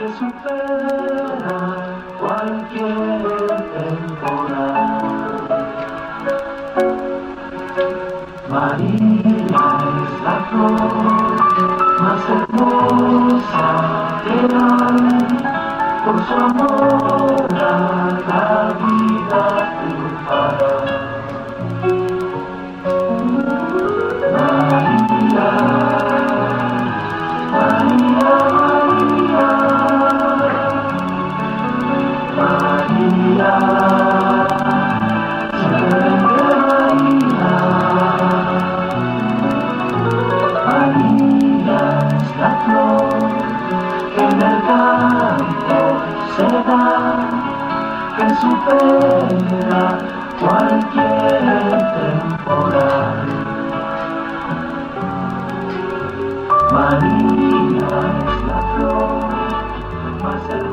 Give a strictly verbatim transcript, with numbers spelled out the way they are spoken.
que supera cualquier temporada. María es la flor más hermosa que hay, por su amor a la vida triunfará. María, María, María, simplemente María. María es la flor que en el campo se da, que supera cualquier temporal. María es la flor más hermosa